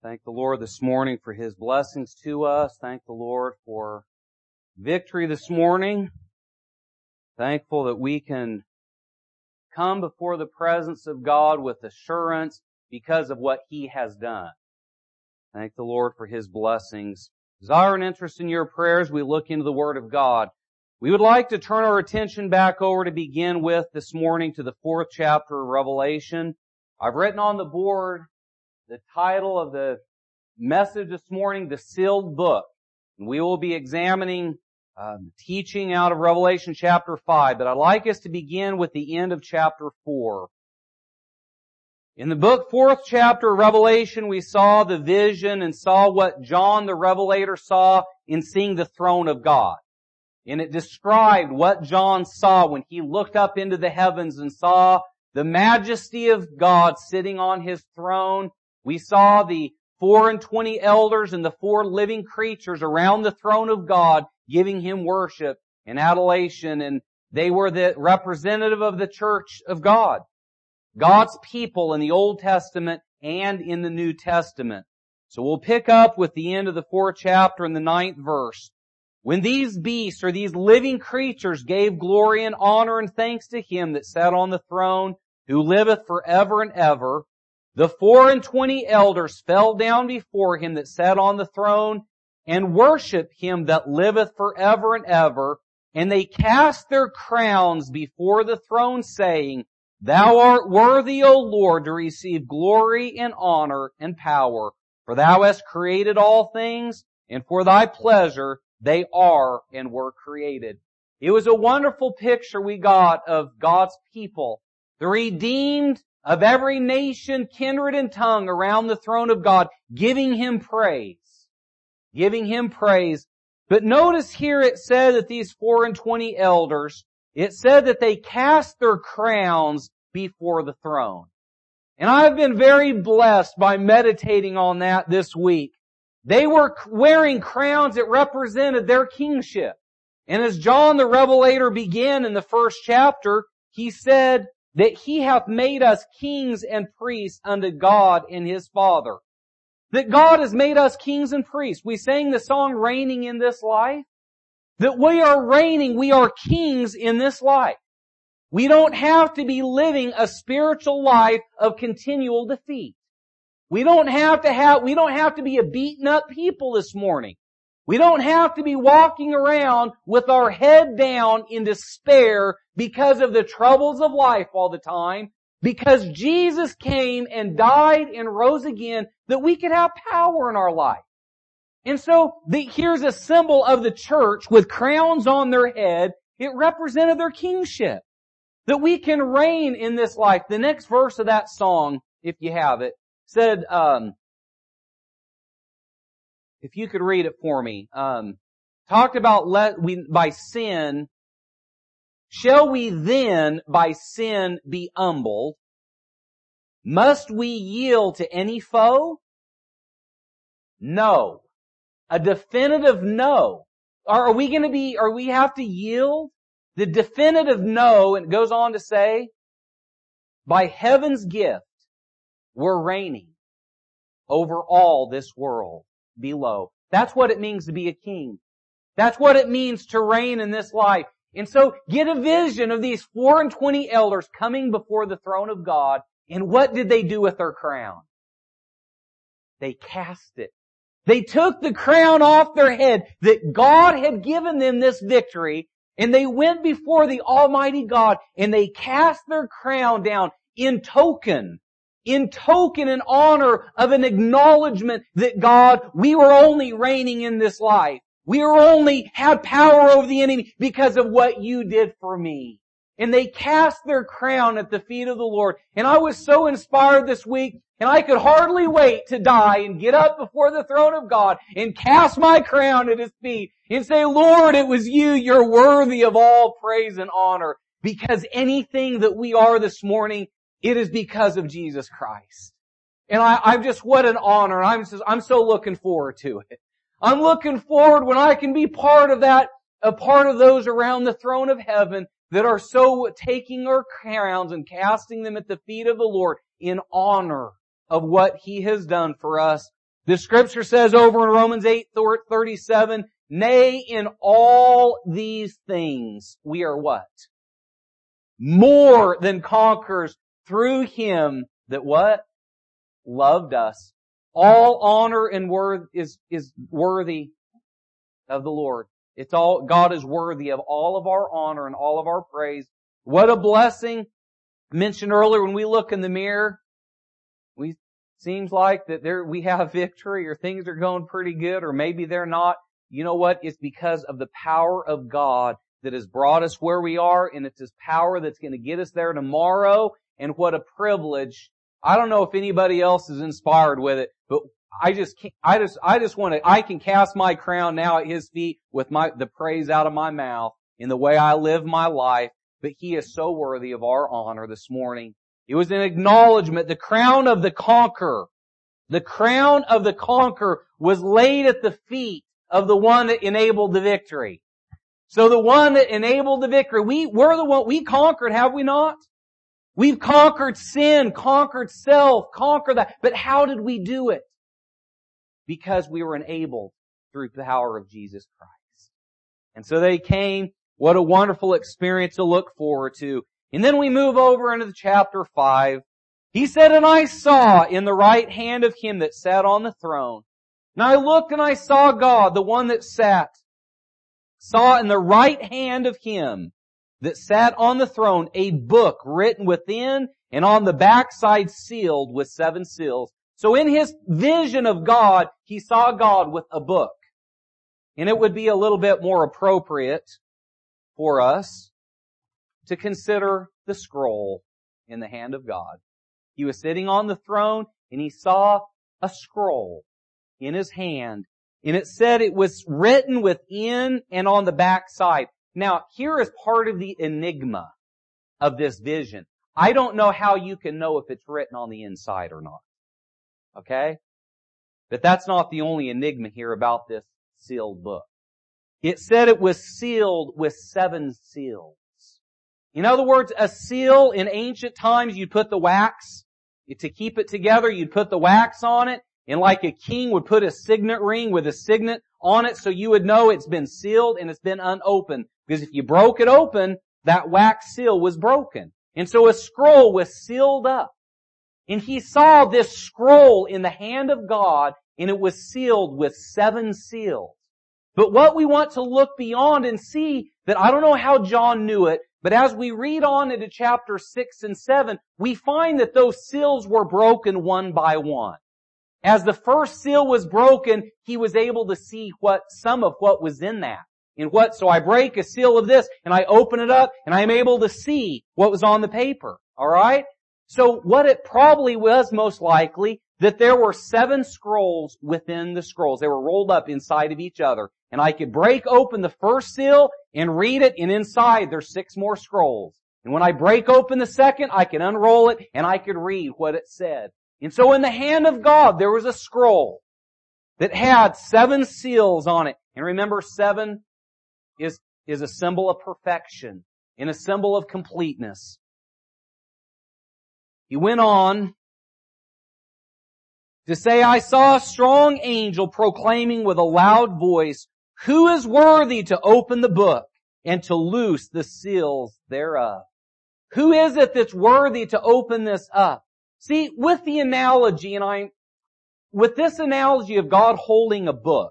Thank the Lord this morning for His blessings to us. Thank the Lord for victory this morning. Thankful that we can come before the presence of God with assurance because of what He has done. Thank the Lord for His blessings. Desire and interest in your prayers, we look into the Word of God. We would like to turn our attention back over to begin with this morning to the 4th chapter of Revelation. I've written on the board the title of the message this morning, The Sealed Book. And we will be examining teaching out of Revelation chapter 5, but I'd like us to begin with the end of chapter 4. In the book 4th chapter of Revelation, we saw the vision and saw what John the Revelator saw in seeing the throne of God. And it described what John saw when he looked up into the heavens and saw the majesty of God sitting on His throne. We saw the 24 elders and the 4 living creatures around the throne of God giving Him worship and adulation, and they were the representative of the church of God, God's people in the Old Testament and in the New Testament. So we'll pick up with the end of the 4th chapter in the 9th verse. When these beasts or these living creatures gave glory and honor and thanks to Him that sat on the throne, who liveth forever and ever, the 24 elders fell down before Him that sat on the throne and worshiped Him that liveth forever and ever. And they cast their crowns before the throne, saying, Thou art worthy, O Lord, to receive glory and honor and power. For Thou hast created all things, and for Thy pleasure they are and were created. It was a wonderful picture we got of God's people, the redeemed of every nation, kindred, and tongue around the throne of God, giving Him praise. Giving Him praise. But notice here it said that these 24 elders, it said that they cast their crowns before the throne. And I've been very blessed by meditating on that this week. They were wearing crowns that represented their kingship. And as John the Revelator began in the 1st chapter, he said that He hath made us kings and priests unto God and His Father. That God has made us kings and priests. We sang the song, Reigning in This Life. That we are reigning, we are kings in this life. We don't have to be living a spiritual life of continual defeat. We don't have to be a beaten up people this morning. We don't have to be walking around with our head down in despair because of the troubles of life all the time, because Jesus came and died and rose again that we could have power in our life. And so here's a symbol of the church with crowns on their head. It represented their kingship, that we can reign in this life. The next verse of that song, if you have it, said, if you could read it for me, talked about by sin. Shall we then by sin be humbled? Must we yield to any foe? No. A definitive no. Are we have to yield? The definitive no, and it goes on to say, by heaven's gift, we're reigning over all this world below. That's what it means to be a king. That's what it means to reign in this life. And so get a vision of these 24 elders coming before the throne of God. And what did they do with their crown? They cast it. They took the crown off their head that God had given them this victory, and they went before the Almighty God and they cast their crown down in token and honor of an acknowledgement that God, we were only reigning in this life. We were only had power over the enemy because of what You did for me. And they cast their crown at the feet of the Lord. And I was so inspired this week, and I could hardly wait to die and get up before the throne of God and cast my crown at His feet and say, Lord, it was You. You're worthy of all praise and honor. Because anything that we are this morning, it is because of Jesus Christ. And I'm just, what an honor. I'm so looking forward to it. I'm looking forward when I can be part of that, a part of those around the throne of heaven that are so taking our crowns and casting them at the feet of the Lord in honor of what He has done for us The scripture says over in Romans 8:37, nay, in all these things we are what? More than conquerors through Him that what? Loved us. All honor and worth is worthy of the Lord. God is worthy of all of our honor and all of our praise. What a blessing. Mentioned earlier, when we look in the mirror, seems like that we have victory or things are going pretty good or maybe they're not. You know what? It's because of the power of God that has brought us where we are, and it's His power that's going to get us there tomorrow. And what a privilege. I don't know if anybody else is inspired with it, but I can cast my crown now at His feet with the praise out of my mouth in the way I live my life, but He is so worthy of our honor this morning. It was an acknowledgement. The crown of the conqueror was laid at the feet of the one that enabled the victory. So the one that enabled the victory, we're the one, we conquered, have we not? We've conquered sin, conquered self, conquered that. But how did we do it? Because we were enabled through the power of Jesus Christ. And so they came. What a wonderful experience to look forward to. And then we move over into chapter 5. He said, and I saw in the right hand of Him that sat on the throne. And I looked and I saw God, the one that saw in the right hand of Him that sat on the throne a book written within and on the backside sealed with 7 seals. So in his vision of God, he saw God with a book. And it would be a little bit more appropriate for us to consider the scroll in the hand of God. He was sitting on the throne and he saw a scroll in his hand. And it said it was written within and on the backside. Now, here is part of the enigma of this vision. I don't know how you can know if it's written on the inside or not. Okay? But that's not the only enigma here about this sealed book. It said it was sealed with 7 seals. In other words, a seal in ancient times, you'd put the wax. To keep it together, you'd put the wax on it. And like a king would put a signet ring with a signet on it so you would know it's been sealed and it's been unopened. Because if you broke it open, that wax seal was broken. And so a scroll was sealed up. And he saw this scroll in the hand of God, and it was sealed with 7 seals. But what we want to look beyond and see, that I don't know how John knew it, but as we read on into chapter 6 and 7, we find that those seals were broken one by one. As the first seal was broken, he was able to see some of what was in that. So I break a seal of this, and I open it up, and I am able to see what was on the paper. Alright? So what it probably was most likely, that there were 7 scrolls within the scrolls. They were rolled up inside of each other. And I could break open the first seal and read it, and inside there's 6 more scrolls. And when I break open the second, I can unroll it, and I could read what it said. And so in the hand of God, there was a scroll that had 7 seals on it. And remember, 7 is a symbol of perfection and a symbol of completeness. He went on to say, I saw a strong angel proclaiming with a loud voice, who is worthy to open the book and to loose the seals thereof? Who is it that's worthy to open this up? See, with the analogy, with this analogy of God holding a book,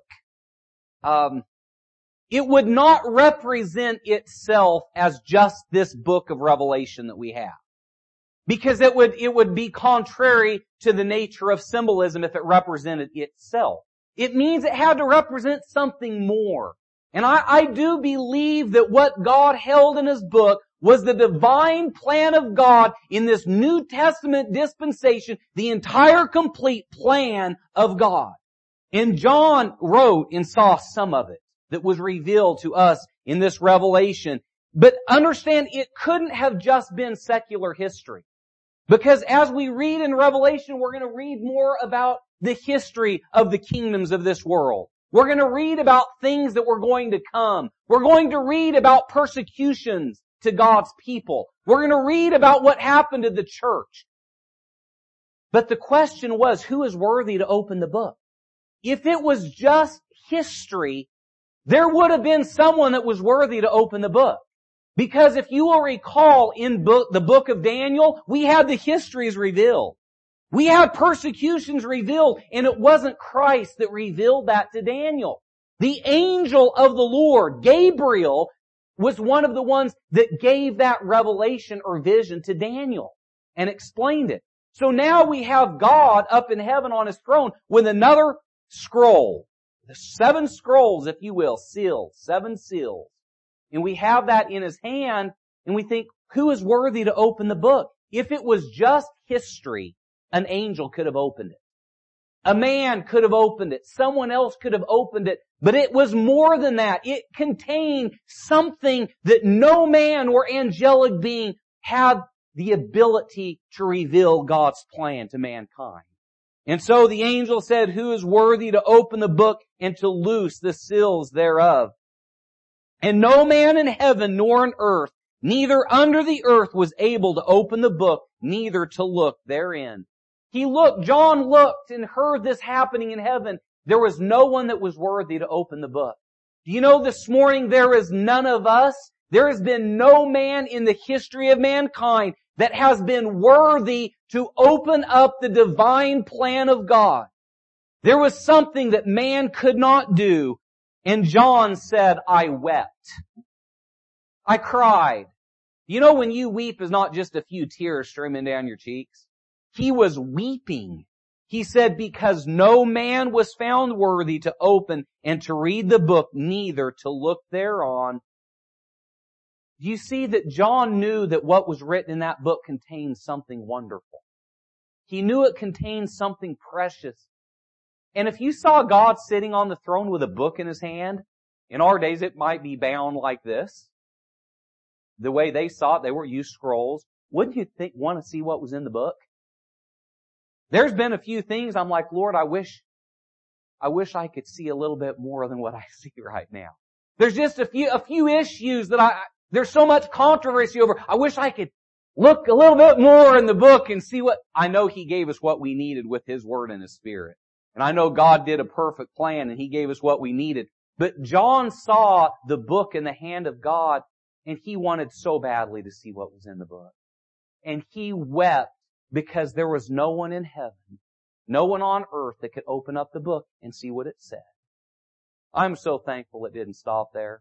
it would not represent itself as just this book of Revelation that we have. Because it would be contrary to the nature of symbolism if it represented itself. It means it had to represent something more. And I do believe that what God held in His book was the divine plan of God in this New Testament dispensation, the entire complete plan of God. And John wrote and saw some of it that was revealed to us in this revelation. But understand, it couldn't have just been secular history. Because as we read in Revelation, we're going to read more about the history of the kingdoms of this world. We're going to read about things that were going to come. We're going to read about persecutions to God's people. We're going to read about what happened to the church. But the question was, who is worthy to open the book? if it was just history, there would have been someone that was worthy to open the book. Because if you will recall in the book of Daniel, we had the histories revealed. We had persecutions revealed, and it wasn't Christ that revealed that to Daniel. The angel of the Lord, Gabriel, was one of the ones that gave that revelation or vision to Daniel and explained it. So now we have God up in heaven on His throne with another scroll. The 7 scrolls, if you will, seals, 7 seals. And we have that in His hand, and we think, who is worthy to open the book? If it was just history, an angel could have opened it. A man could have opened it. Someone else could have opened it. But it was more than that. It contained something that no man or angelic being had the ability to reveal God's plan to mankind. And so the angel said, who is worthy to open the book and to loose the seals thereof? And no man in heaven nor in earth, neither under the earth, was able to open the book, neither to look therein. John looked and heard this happening in heaven. There was no one that was worthy to open the book. Do you know this morning there is none of us? There has been no man in the history of mankind that has been worthy to open up the divine plan of God. There was something that man could not do. And John said, I wept. I cried. You know when you weep is not just a few tears streaming down your cheeks. He was weeping. He said, because no man was found worthy to open and to read the book, neither to look thereon. Do you see that John knew that what was written in that book contained something wonderful? He knew it contained something precious. And if you saw God sitting on the throne with a book in His hand, in our days it might be bound like this. The way they saw it, they were used scrolls. Wouldn't you want to see what was in the book? There's been a few things I'm like, Lord, I wish I could see a little bit more than what I see right now. There's just a few issues that there's so much controversy over. I wish I could look a little bit more in the book and see what, I know He gave us what we needed with His Word and His Spirit. And I know God did a perfect plan and He gave us what we needed. But John saw the book in the hand of God and he wanted so badly to see what was in the book. And he wept because there was no one in heaven, no one on earth that could open up the book and see what it said. I'm so thankful it didn't stop there.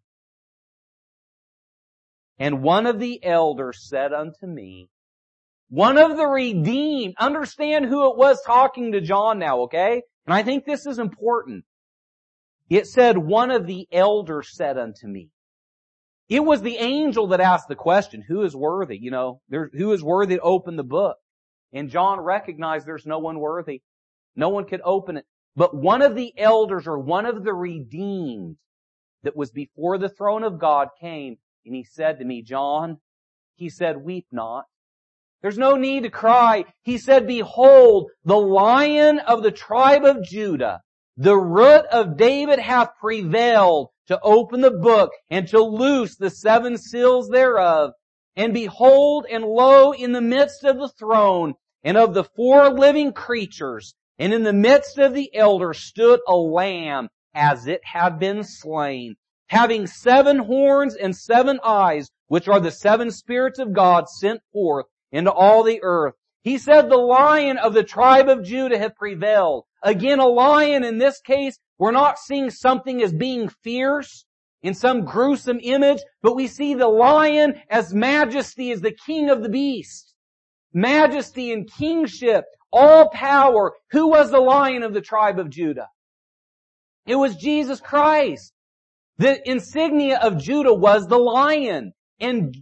And one of the elders said unto me, one of the redeemed, understand who it was talking to John now, okay? And I think this is important. It said, one of the elders said unto me. It was the angel that asked the question, who is worthy? Who is worthy to open the book? And John recognized there's no one worthy. No one could open it. But one of the elders or one of the redeemed that was before the throne of God came and he said to me, John, he said, weep not. There's no need to cry. He said, behold, the Lion of the tribe of Judah, the Root of David hath prevailed to open the book and to loose the 7 seals thereof. And behold, and lo, in the midst of the throne and of the 4 living creatures, and in the midst of the elders stood a lamb as it had been slain, having 7 horns and 7 eyes, which are the 7 spirits of God sent forth into all the earth. He said the Lion of the tribe of Judah hath prevailed. Again, a lion in this case, we're not seeing something as being fierce in some gruesome image, but we see the lion as majesty, as the king of the beast. Majesty and kingship, all power. Who was the Lion of the tribe of Judah? It was Jesus Christ. The insignia of Judah was the lion. And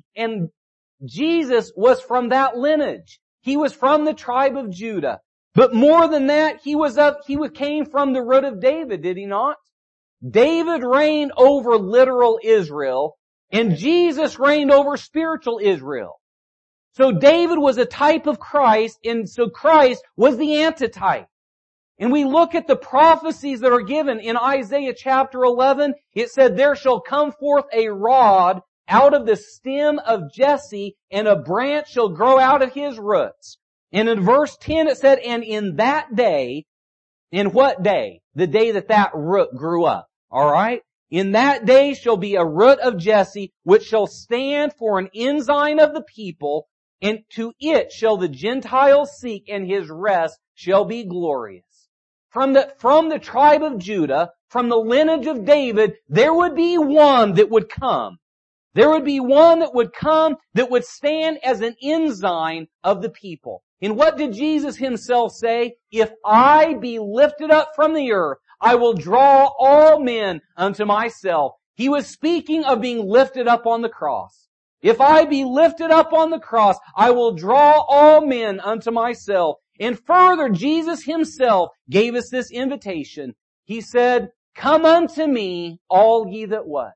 Jesus was from that lineage. He was from the tribe of Judah. But more than that, he came from the root of David, did he not? David reigned over literal Israel, and Jesus reigned over spiritual Israel. So David was a type of Christ, and so Christ was the antitype. And we look at the prophecies that are given in Isaiah chapter 11. It said, there shall come forth a rod out of the stem of Jesse, and a branch shall grow out of his roots. And in verse 10 it said, and in that day, In what day? The day that root grew up. Alright? In that day shall be a root of Jesse, which shall stand for an ensign of the people, and to it shall the Gentiles seek, and his rest shall be glorious. From the tribe of Judah, from the lineage of David, there would be one that would come. There would be one that would come that would stand as an ensign of the people. And what did Jesus himself say? If I be lifted up from the earth, I will draw all men unto myself. He was speaking of being lifted up on the cross. If I be lifted up on the cross, I will draw all men unto myself. And further, Jesus himself gave us this invitation. He said, come unto me, all ye that what?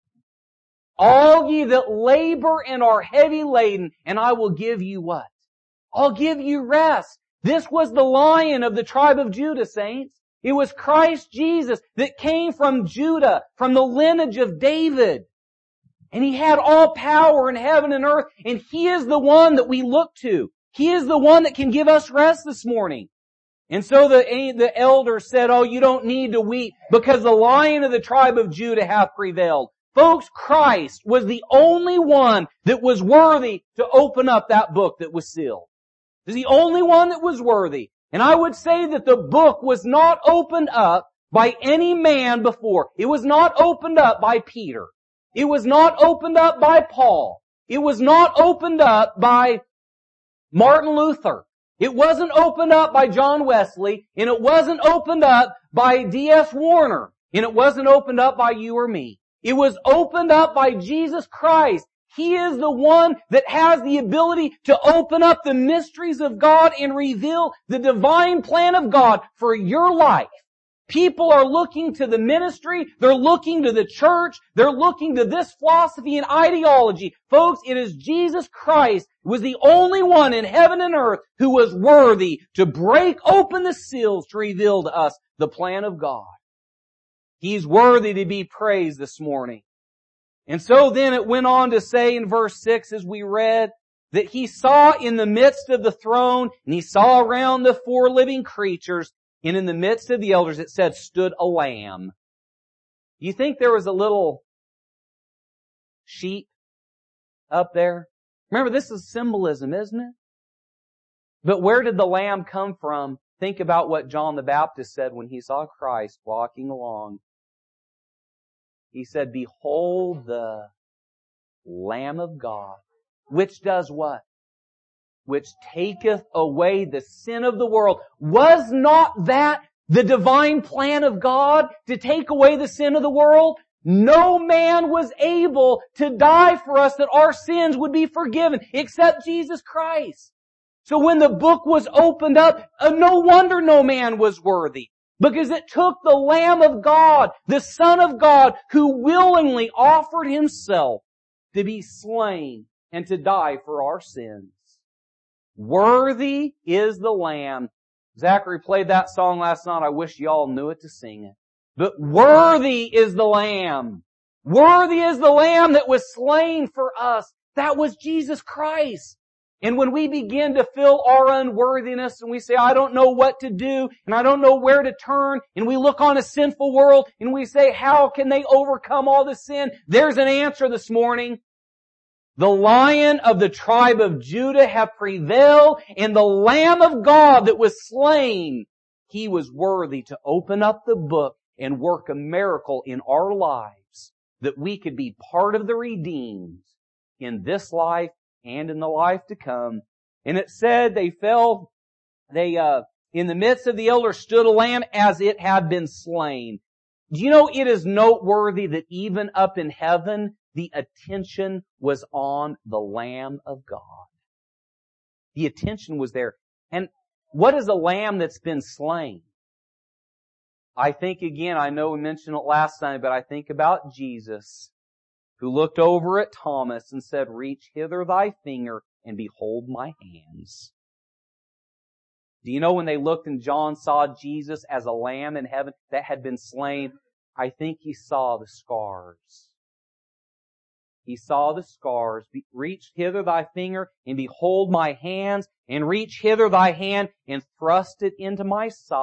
All ye that labor and are heavy laden, and I will give you what? I'll give you rest. This was the Lion of the tribe of Judah, saints. It was Christ Jesus that came from Judah, from the lineage of David. And He had all power in heaven and earth, and He is the one that we look to. He is the one that can give us rest this morning. And so the elders said, oh, you don't need to weep because the Lion of the tribe of Judah hath prevailed. Folks, Christ was the only one that was worthy to open up that book that was sealed. He was the only one that was worthy. And I would say that the book was not opened up by any man before. It was not opened up by Peter. It was not opened up by Paul. It was not opened up by Martin Luther. It wasn't opened up by John Wesley, and it wasn't opened up by D.S. Warner, and it wasn't opened up by you or me. It was opened up by Jesus Christ. He is the one that has the ability to open up the mysteries of God and reveal the divine plan of God for your life. People are looking to the ministry, they're looking to the church, they're looking to this philosophy and ideology. Folks, it is Jesus Christ who was the only one in heaven and earth who was worthy to break open the seals to reveal to us the plan of God. He's worthy to be praised this morning. And so then it went on to say in verse 6 as we read, that He saw in the midst of the throne, and He saw around the four living creatures, and in the midst of the elders, it said, stood a lamb. Do you think there was a little sheep up there? Remember, this is symbolism, isn't it? But where did the lamb come from? Think about what John the Baptist said when he saw Christ walking along. He said, behold the Lamb of God, which does what? Which taketh away the sin of the world. Was not that the divine plan of God to take away the sin of the world? No man was able to die for us that our sins would be forgiven except Jesus Christ. So when the book was opened up, no wonder no man was worthy. Because it took the Lamb of God, the Son of God, who willingly offered Himself to be slain and to die for our sins. Worthy is the Lamb. Zachary played that song last night. I wish y'all knew it to sing it. But worthy is the Lamb. Worthy is the Lamb that was slain for us. That was Jesus Christ. And when we begin to feel our unworthiness and we say, I don't know what to do and I don't know where to turn, and we look on a sinful world and we say, how can they overcome all the sin? There's an answer this morning. The Lion of the tribe of Judah hath prevailed, and the Lamb of God that was slain, He was worthy to open up the book and work a miracle in our lives that we could be part of the redeemed in this life and in the life to come. And it said in the midst of the elders stood a lamb as it had been slain. Do you know it is noteworthy that even up in heaven, the attention was on the Lamb of God. The attention was there. And what is a lamb that's been slain? I think again, I know we mentioned it last time, but I think about Jesus, who looked over at Thomas and said, reach hither thy finger and behold my hands. Do you know when they looked and John saw Jesus as a lamb in heaven that had been slain, I think he saw the scars. He saw the scars. Reach hither thy finger and behold my hands, and reach hither thy hand and thrust it into my side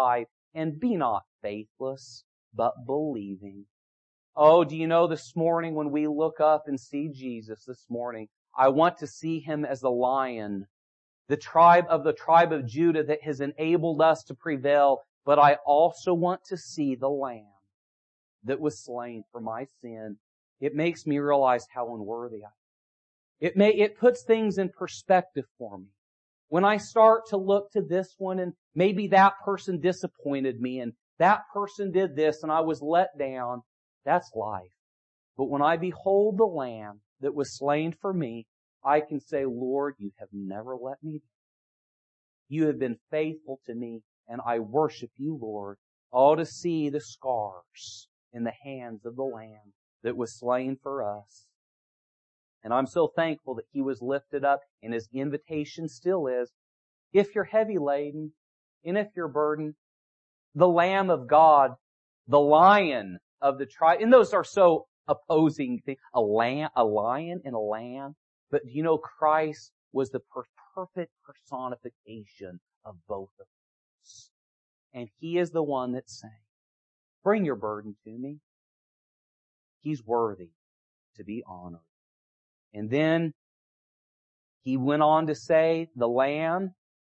And be not faithless, but believing. Oh, do you know this morning when we look up and see Jesus this morning, I want to see Him as the Lion, the tribe of Judah that has enabled us to prevail, but I also want to see the Lamb that was slain for my sin. It makes me realize how unworthy I am. It puts things in perspective for me. When I start to look to this one and maybe that person disappointed me and that person did this and I was let down, that's life. But when I behold the Lamb that was slain for me, I can say, Lord, you have never let me down. You have been faithful to me, and I worship you, Lord. All to see the scars in the hands of the Lamb that was slain for us. And I'm so thankful that He was lifted up, and His invitation still is, if you're heavy laden, and if you're burdened, the Lamb of God, the Lion of the tribe, and those are so opposing things, a lion and a lamb. But do you know Christ was the perfect personification of both of us? And He is the one that's saying, bring your burden to me. He's worthy to be honored. And then He went on to say, the Lamb,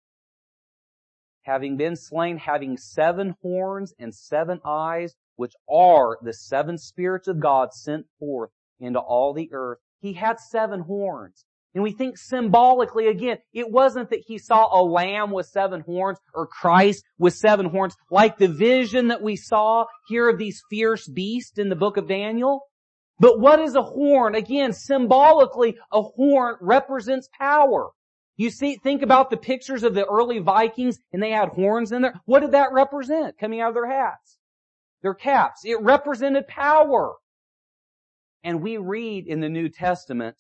having been slain, having 7 horns and 7 eyes, which are the 7 spirits of God sent forth into all the earth. He had 7 horns. And we think symbolically, again, it wasn't that He saw a lamb with 7 horns or Christ with 7 horns, like the vision that we saw here of these fierce beasts in the book of Daniel. But what is a horn? Again, symbolically, a horn represents power. You see, think about the pictures of the early Vikings, and they had horns in there. What did that represent coming out of their hats? Their caps. It represented power. And we read in the New Testament,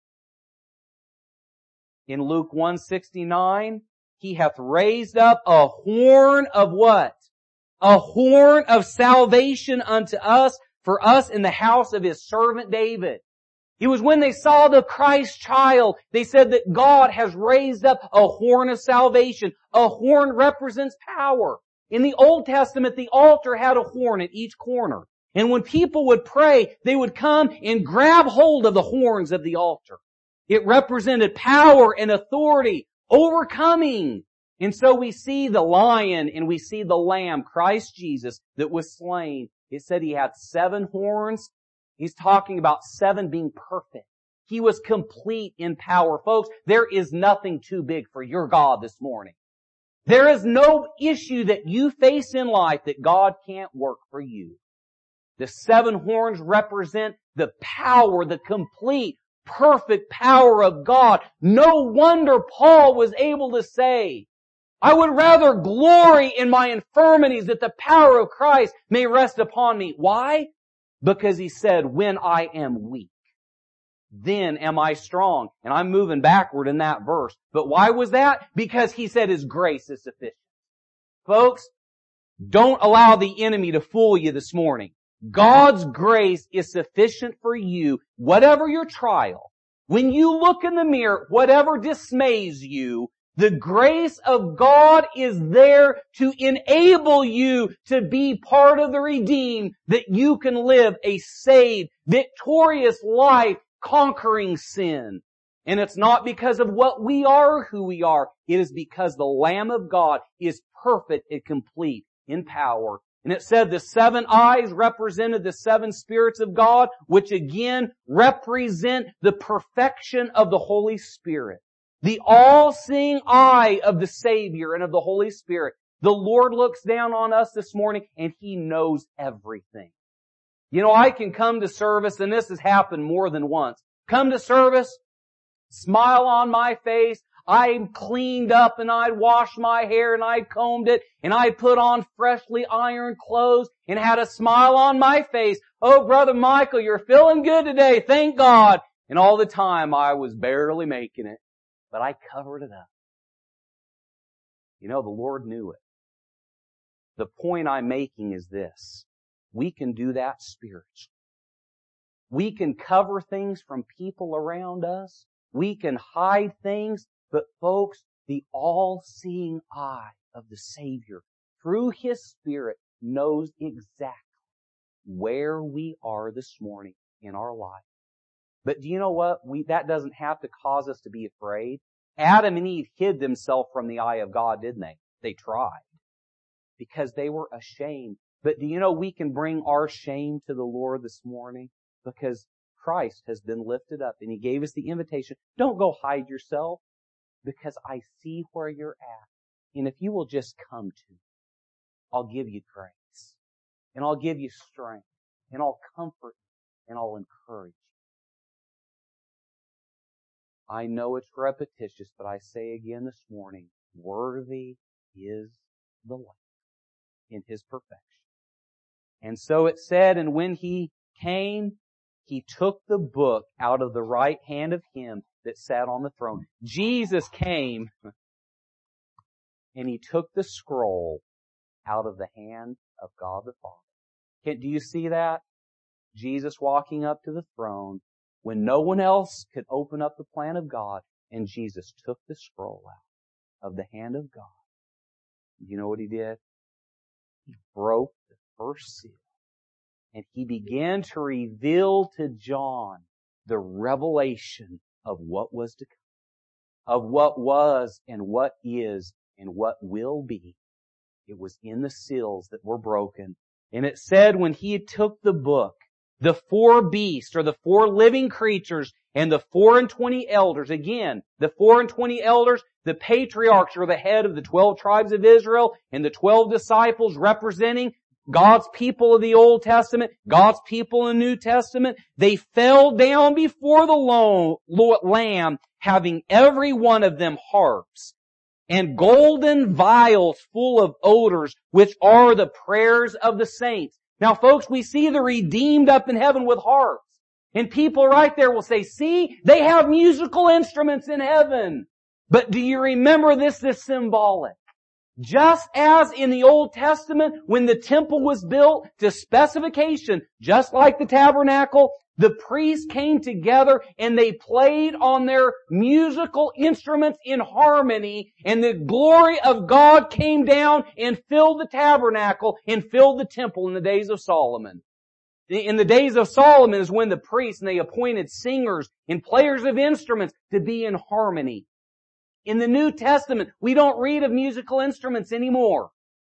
in Luke 1:69, He hath raised up a horn of what? A horn of salvation unto us, for us in the house of His servant David. It was when they saw the Christ child, they said that God has raised up a horn of salvation. A horn represents power. In the Old Testament, the altar had a horn at each corner. And when people would pray, they would come and grab hold of the horns of the altar. It represented power and authority, overcoming. And so we see the Lion and we see the Lamb, Christ Jesus, that was slain. It said He had 7 horns. He's talking about 7 being perfect. He was complete in power. Folks, there is nothing too big for your God this morning. There is no issue that you face in life that God can't work for you. The 7 horns represent the power, the complete, perfect power of God. No wonder Paul was able to say, I would rather glory in my infirmities that the power of Christ may rest upon me. Why? Because he said, when I am weak, then am I strong. And I'm moving backward in that verse. But why was that? Because he said His grace is sufficient. Folks, don't allow the enemy to fool you this morning. God's grace is sufficient for you, whatever your trial. When you look in the mirror, whatever dismays you, the grace of God is there to enable you to be part of the redeemed, that you can live a saved, victorious life conquering sin. And it's not because of what we are or who we are. It is because the Lamb of God is perfect and complete in power. And it said the 7 eyes represented the 7 spirits of God, which again represent the perfection of the Holy Spirit. The all-seeing eye of the Savior and of the Holy Spirit. The Lord looks down on us this morning and He knows everything. You know, I can come to service, and this has happened more than once. Come to service, smile on my face, I'm cleaned up and I'd washed my hair and I'd combed it and I'd put on freshly ironed clothes and had a smile on my face. Oh, Brother Michael, you're feeling good today. Thank God. And all the time I was barely making it, but I covered it up. You know, the Lord knew it. The point I'm making is this. We can do that spiritually. We can cover things from people around us. We can hide things. But folks, the all-seeing eye of the Savior through His Spirit, knows exactly where we are this morning in our life. But do you know what? That doesn't have to cause us to be afraid. Adam and Eve hid themselves from the eye of God, didn't they? They tried. Because they were ashamed. But do you know we can bring our shame to the Lord this morning? Because Christ has been lifted up and He gave us the invitation. Don't go hide yourself, because I see where you're at. And if you will just come to me, I'll give you grace. And I'll give you strength. And I'll comfort you. And I'll encourage you. I know it's repetitious, but I say again this morning, worthy is the Lamb in His perfection. And so it said, and when He came, He took the book out of the right hand of Him that sat on the throne. Jesus came and He took the scroll out of the hand of God the Father. Do you see that? Jesus walking up to the throne when no one else could open up the plan of God, and Jesus took the scroll out of the hand of God. You know what He did? He broke the first seal. And He began to reveal to John the revelation of what was to come, of what was and what is and what will be. It was in the seals that were broken. And it said when He took the book, the 4 beasts, or the 4 living creatures, and the 24 elders, again, the 24 elders, the patriarchs are the head of the 12 tribes of Israel, and the 12 disciples representing God's people of the Old Testament, God's people in the New Testament. They fell down before the Lamb, having every one of them harps and golden vials full of odors, which are the prayers of the saints. Now folks, we see the redeemed up in heaven with harps. And people right there will say, see, they have musical instruments in heaven. But do you remember this is symbolic? Just as in the Old Testament, when the temple was built to specification, just like the tabernacle, the priests came together and they played on their musical instruments in harmony, and the glory of God came down and filled the tabernacle and filled the temple in the days of Solomon. In the days of Solomon is when the priests, and they appointed singers and players of instruments to be in harmony. In the New Testament, we don't read of musical instruments anymore.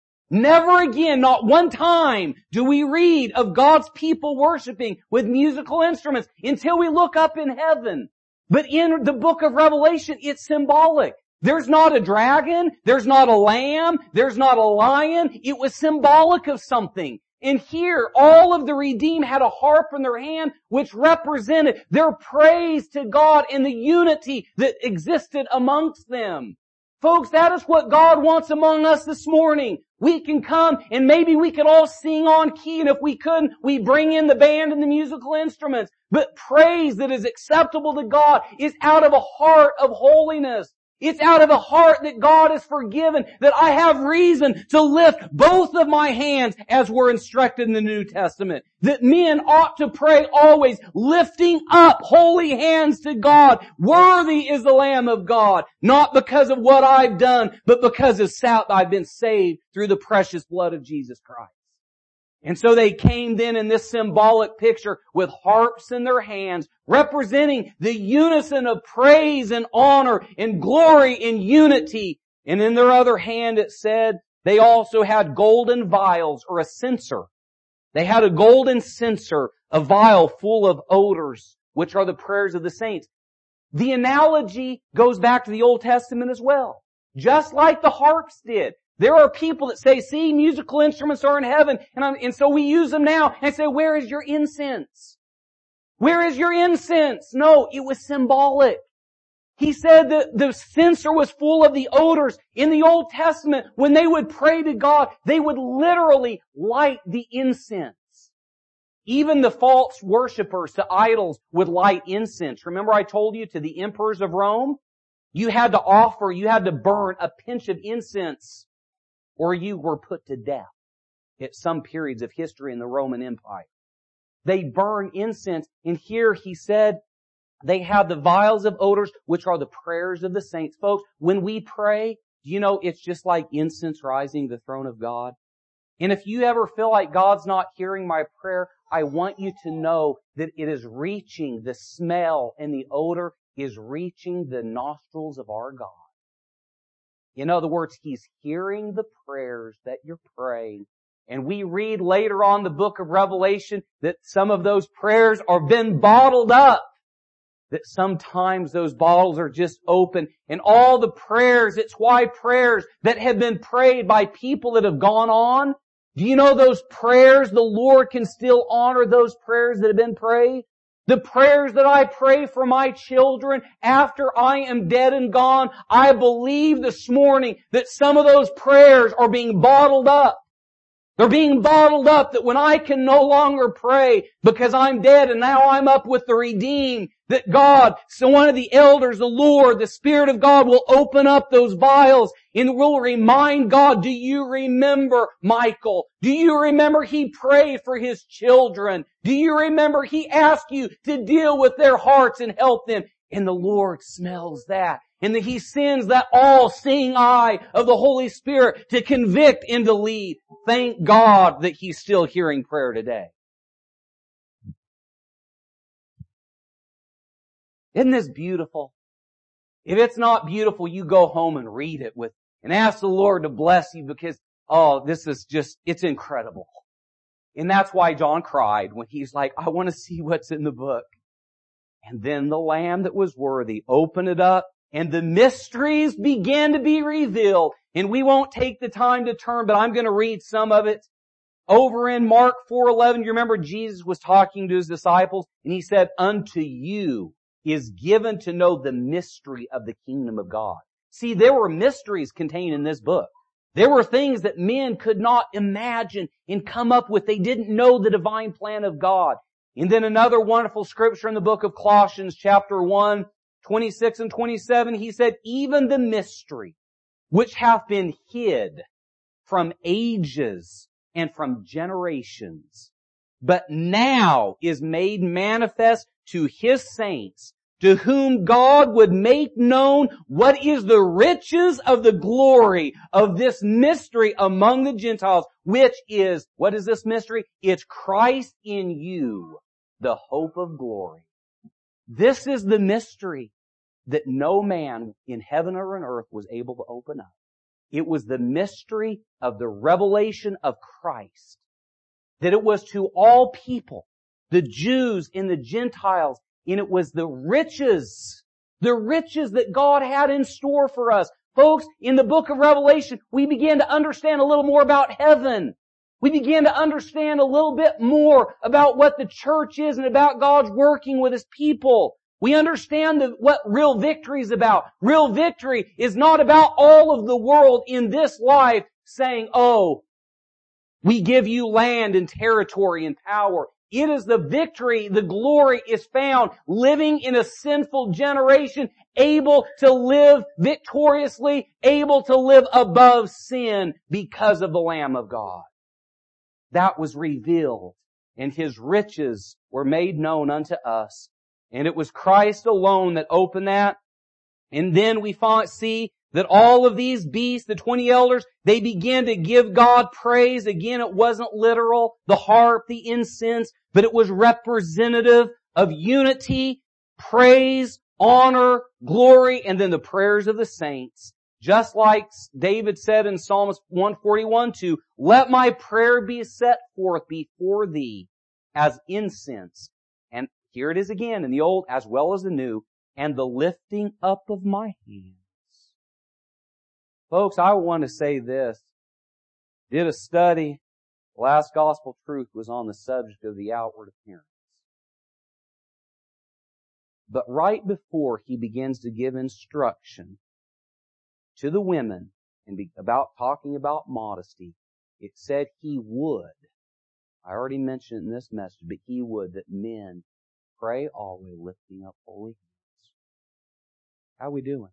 Never again, not one time, do we read of God's people worshiping with musical instruments until we look up in heaven. But in the book of Revelation, it's symbolic. There's not a dragon, there's not a lamb, there's not a lion. It was symbolic of something. And here, all of the redeemed had a harp in their hand, which represented their praise to God and the unity that existed amongst them. Folks, that is what God wants among us this morning. We can come and maybe we could all sing on key, and if we couldn't, we bring in the band and the musical instruments. But praise that is acceptable to God is out of a heart of holiness. It's out of a heart that God has forgiven, that I have reason to lift both of my hands as we're instructed in the New Testament. That men ought to pray always, lifting up holy hands to God. Worthy is the Lamb of God, not because of what I've done, but because of I've been saved through the precious blood of Jesus Christ. And so they came then in this symbolic picture with harps in their hands, representing the unison of praise and honor and glory and unity. And in their other hand it said they also had golden vials, or a censer. They had a golden censer, a vial full of odors, which are the prayers of the saints. The analogy goes back to the Old Testament as well. Just like the harps did. There are people that say, see, musical instruments are in heaven, and so we use them now, and say, where is your incense? Where is your incense? No, it was symbolic. He said that the censer was full of the odors. In the Old Testament, when they would pray to God, they would literally light the incense. Even the false worshipers to idols would light incense. Remember I told you to the emperors of Rome? You had to burn a pinch of incense, or you were put to death at some periods of history in the Roman Empire. They burn incense, and here he said they have the vials of odors, which are the prayers of the saints. Folks, when we pray, Do you know it's just like incense rising to the throne of God? And if you ever feel like God's not hearing my prayer, I want you to know that it is reaching, the smell and the odor is reaching the nostrils of our God. In other words, He's hearing the prayers that you're praying. And we read later on the book of Revelation that some of those prayers are been bottled up. That sometimes those bottles are just open. And all the prayers, it's why prayers that have been prayed by people that have gone on, do you know those prayers, the Lord can still honor those prayers that have been prayed? The prayers that I pray for my children after I am dead and gone, I believe this morning that some of those prayers are being bottled up. They're being bottled up that when I can no longer pray because I'm dead and now I'm up with the redeemed, that God, so one of the elders, the Lord, the Spirit of God will open up those vials and will remind God, do you remember Michael? Do you remember he prayed for his children? Do you remember he asked you to deal with their hearts and help them? And the Lord smells that. And that He sends that all-seeing eye of the Holy Spirit to convict and to lead. Thank God that He's still hearing prayer today. Isn't this beautiful? If it's not beautiful, you go home and read it and ask the Lord to bless you because, this is just, it's incredible. And that's why John cried when he's like, I want to see what's in the book. And then the Lamb that was worthy opened it up, and the mysteries began to be revealed. And we won't take the time to turn, but I'm going to read some of it. Over in Mark 4:11, you remember Jesus was talking to His disciples, and He said, unto you is given to know the mystery of the kingdom of God. See, there were mysteries contained in this book. There were things that men could not imagine and come up with. They didn't know the divine plan of God. And then another wonderful scripture in the book of Colossians, chapter 1, 26 and 27, he said, even the mystery which hath been hid from ages and from generations, but now is made manifest to His saints, to whom God would make known what is the riches of the glory of this mystery among the Gentiles, which is, what is this mystery? It's Christ in you, the hope of glory. This is the mystery that no man in heaven or on earth was able to open up. It was the mystery of the revelation of Christ. That it was to all people, the Jews and the Gentiles, and it was the riches that God had in store for us. Folks, in the book of Revelation, we began to understand a little more about heaven. We began to understand a little bit more about what the church is and about God's working with His people. We understand what real victory is about. Real victory is not about all of the world in this life saying, we give you land and territory and power. It is the victory, the glory is found living in a sinful generation, able to live victoriously, able to live above sin because of the Lamb of God. That was revealed, and His riches were made known unto us. And it was Christ alone that opened that. And then we see that all of these beasts, the 20 elders, they began to give God praise. Again, it wasn't literal, the harp, the incense, but it was representative of unity, praise, honor, glory, and then the prayers of the saints. Just like David said in Psalm 141:2, let my prayer be set forth before Thee as incense. And here it is again in the Old as well as the New, and the lifting up of my hands. Folks, I want to say this. Did a study. Last Gospel Truth was on the subject of the outward appearance. But right before he begins to give instruction to the women and about talking about modesty, it said He would. I already mentioned it in this message, but He would that men pray always lifting up holy hands. How are we doing?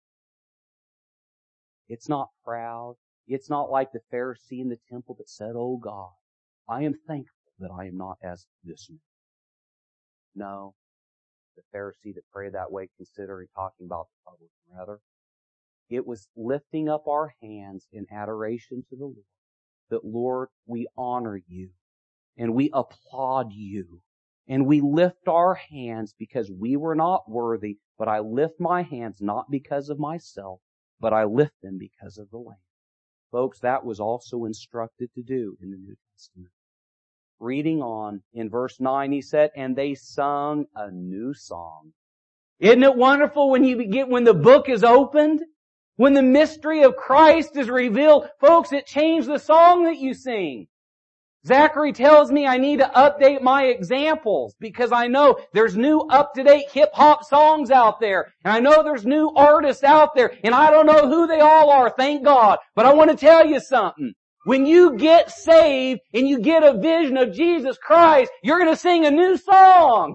It's not proud. It's not like the Pharisee in the temple that said, oh God, I am thankful that I am not as this man. No. The Pharisee that prayed that way, considering talking about the public, rather. It was lifting up our hands in adoration to the Lord. That, Lord, we honor you and we applaud you and we lift our hands because we were not worthy, but I lift my hands not because of myself, but I lift them because of the Lamb. Folks, that was also instructed to do in the New Testament. Reading on, in verse 9, he said, and they sung a new song. Isn't it wonderful when the book is opened? When the mystery of Christ is revealed? Folks, it changed the song that you sing. Zachary tells me I need to update my examples because I know there's new up-to-date hip-hop songs out there. And I know there's new artists out there. And I don't know who they all are, thank God. But I want to tell you something. When you get saved and you get a vision of Jesus Christ, you're going to sing a new song.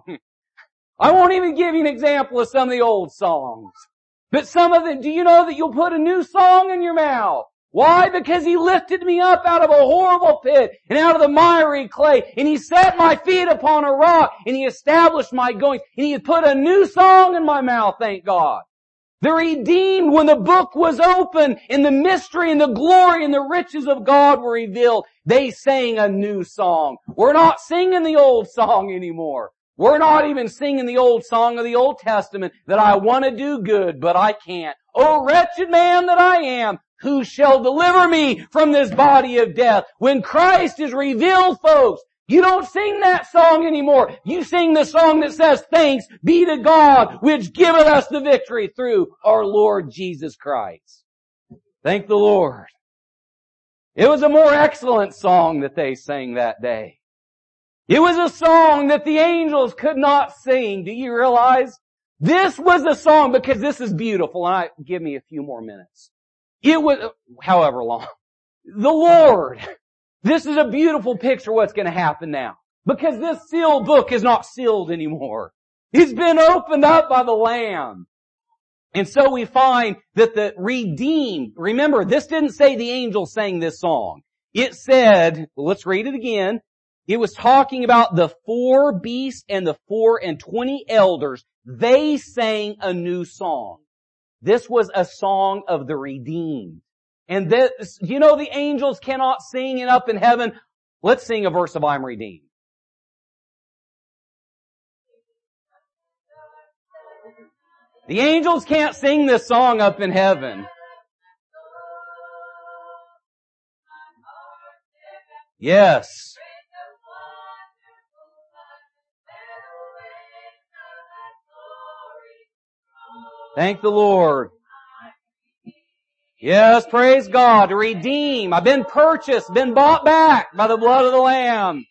I won't even give you an example of some of the old songs. But some of them, do you know that you'll put a new song in your mouth? Why? Because He lifted me up out of a horrible pit and out of the miry clay, and He set my feet upon a rock, and He established my goings, and He put a new song in my mouth, thank God. The redeemed, when the book was open and the mystery and the glory and the riches of God were revealed, they sang a new song. We're not singing the old song anymore. We're not even singing the old song of the Old Testament that I want to do good, but I can't. Oh, wretched man that I am, who shall deliver me from this body of death? When Christ is revealed, folks, you don't sing that song anymore. You sing the song that says, thanks be to God, which giveth us the victory through our Lord Jesus Christ. Thank the Lord. It was a more excellent song that they sang that day. It was a song that the angels could not sing. Do you realize? This was a song, because this is beautiful. Give me a few more minutes. It was, however long. The Lord. This is a beautiful picture of what's going to happen now. Because this sealed book is not sealed anymore. It's been opened up by the Lamb. And so we find that the redeemed, remember, this didn't say the angels sang this song. It said, well, let's read it again. It was talking about the 4 beasts and the 24 elders. They sang a new song. This was a song of the redeemed. And this, you know, the angels cannot sing it up in heaven. Let's sing a verse of I'm redeemed. The angels can't sing this song up in heaven. Yes. Thank the Lord. Yes, praise God. To redeem. I've been purchased, been bought back by the blood of the Lamb.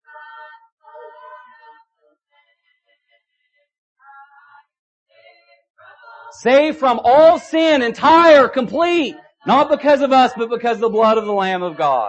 Saved from all sin, entire, complete. Not because of us, but because of the blood of the Lamb of God.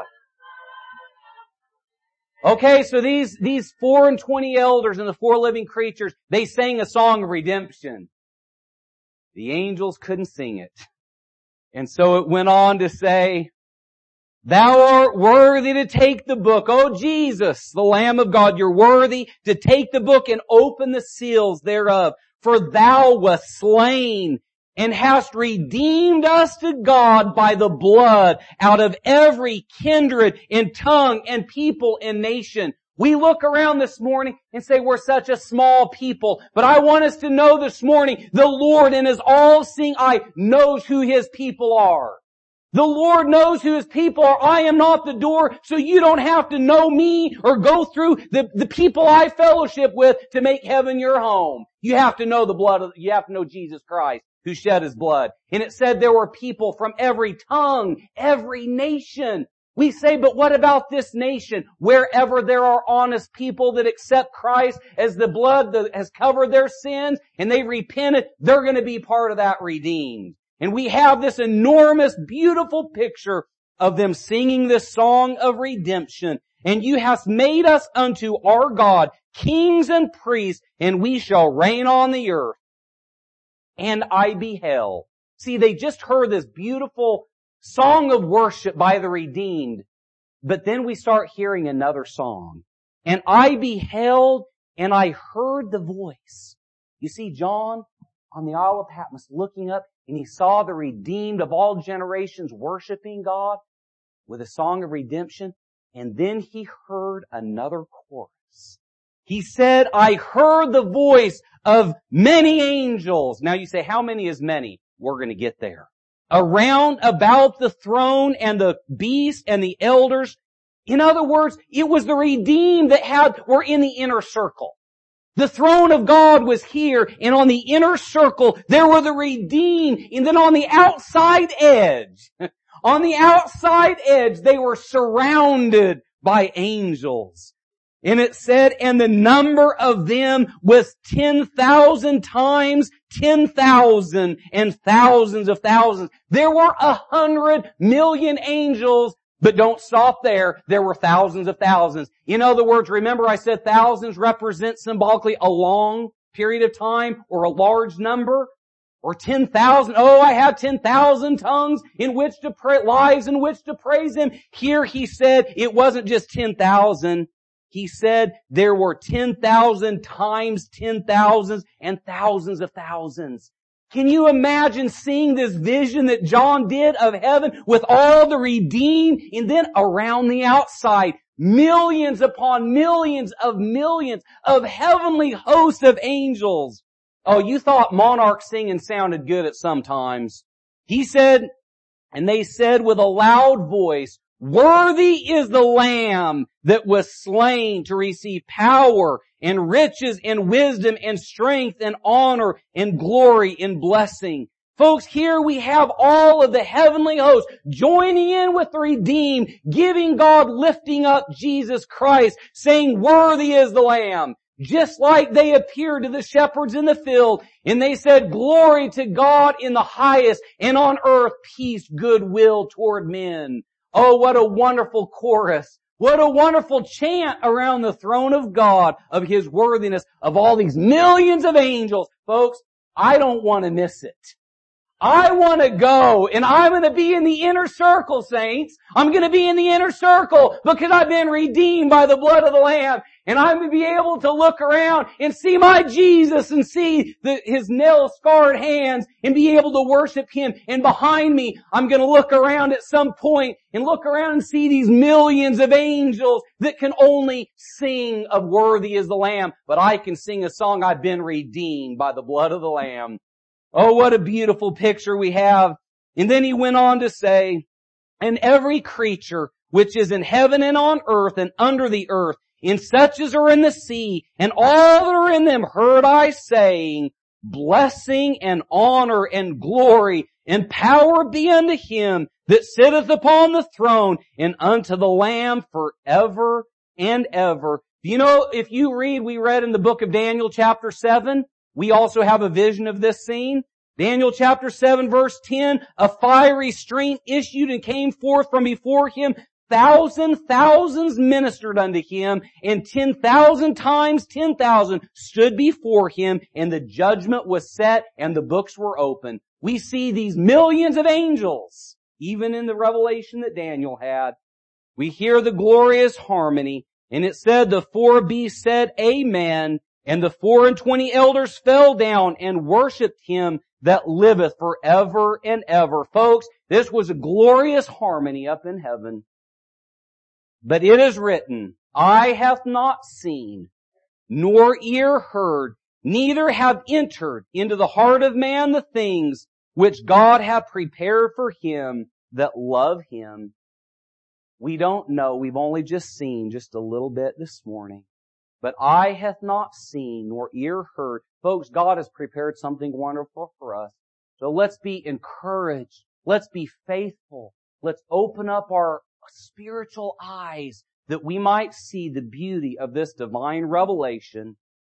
Okay, so these 24 elders and the 4 living creatures, they sang a song of redemption. The angels couldn't sing it. And so it went on to say, Thou art worthy to take the book. Oh Jesus, the Lamb of God, you're worthy to take the book and open the seals thereof. For thou wast slain and hast redeemed us to God by the blood out of every kindred and tongue and people and nation. We look around this morning and say we're such a small people, but I want us to know this morning the Lord in His all-seeing eye knows who His people are. The Lord knows who His people are. I am not the door, so you don't have to know me or go through the people I fellowship with to make heaven your home. You have to know you have to know Jesus Christ who shed His blood. And it said there were people from every tongue, every nation. We say, but what about this nation? Wherever there are honest people that accept Christ as the blood that has covered their sins and they repented, they're going to be part of that redeemed. And we have this enormous, beautiful picture of them singing this song of redemption. And you hast made us unto our God kings and priests, and we shall reign on the earth. And I beheld. See, they just heard this beautiful song of worship by the redeemed. But then we start hearing another song. And I beheld and I heard the voice. You see John on the Isle of Patmos looking up, and he saw the redeemed of all generations worshiping God with a song of redemption. And then he heard another chorus. He said, I heard the voice of many angels. Now you say, how many is many? We're going to get there. Around about the throne and the beast and the elders. In other words, it was the redeemed that were in the inner circle. The throne of God was here, and on the inner circle, there were the redeemed, and then on the outside edge, they were surrounded by angels. And it said, and the number of them was 10,000 times 10,000 and thousands of thousands. There were 100 million angels. But don't stop there. There were thousands of thousands. In other words, remember I said thousands represent symbolically a long period of time or a large number? Or 10,000. Oh, I have 10,000 tongues in which to pray, lives in which to praise Him. Here he said it wasn't just 10,000. He said there were 10,000 times 10,000s and thousands of thousands. Can you imagine seeing this vision that John did of heaven with all the redeemed, and then around the outside, millions upon millions of heavenly hosts of angels? Oh, you thought monarch singing sounded good at some times. He said, and they said with a loud voice, worthy is the Lamb that was slain to receive power and riches and wisdom and strength and honor and glory and blessing. Folks, here we have all of the heavenly hosts joining in with the redeemed, giving God, lifting up Jesus Christ, saying, worthy is the Lamb. Just like they appeared to the shepherds in the field, and they said, glory to God in the highest, and on earth peace, goodwill toward men. Oh, what a wonderful chorus. What a wonderful chant around the throne of God of His worthiness of all these millions of angels. Folks, I don't want to miss it. I want to go, and I'm going to be in the inner circle, saints. I'm going to be in the inner circle because I've been redeemed by the blood of the Lamb. And I'm going to be able to look around and see my Jesus and see His nail-scarred hands and be able to worship Him. And behind me, I'm going to look around at some point and look around and see these millions of angels that can only sing of worthy is the Lamb. But I can sing a song, I've been redeemed by the blood of the Lamb. Oh, what a beautiful picture we have. And then he went on to say, and every creature which is in heaven and on earth and under the earth, and such as are in the sea, and all that are in them, heard I saying, blessing and honor and glory and power be unto Him that sitteth upon the throne and unto the Lamb forever and ever. You know, if you read, we read in the book of Daniel chapter 7, we also have a vision of this scene. Daniel chapter 7 verse 10, a fiery stream issued and came forth from before Him. Thousands ministered unto Him, and 10,000 times 10,000 stood before Him, and the judgment was set, and the books were opened. We see these millions of angels, even in the revelation that Daniel had. We hear the glorious harmony, and it said, the four beasts said, Amen, and the 24 elders fell down and worshipped Him that liveth forever and ever. Folks, this was a glorious harmony up in heaven. But it is written, eye hath not seen, nor ear heard, neither have entered into the heart of man the things which God hath prepared for him that love Him. We don't know. We've only just seen just a little bit this morning. But eye hath not seen, nor ear heard. Folks, God has prepared something wonderful for us. So let's be encouraged. Let's be faithful. Let's open up our spiritual eyes that we might see the beauty of this divine revelation.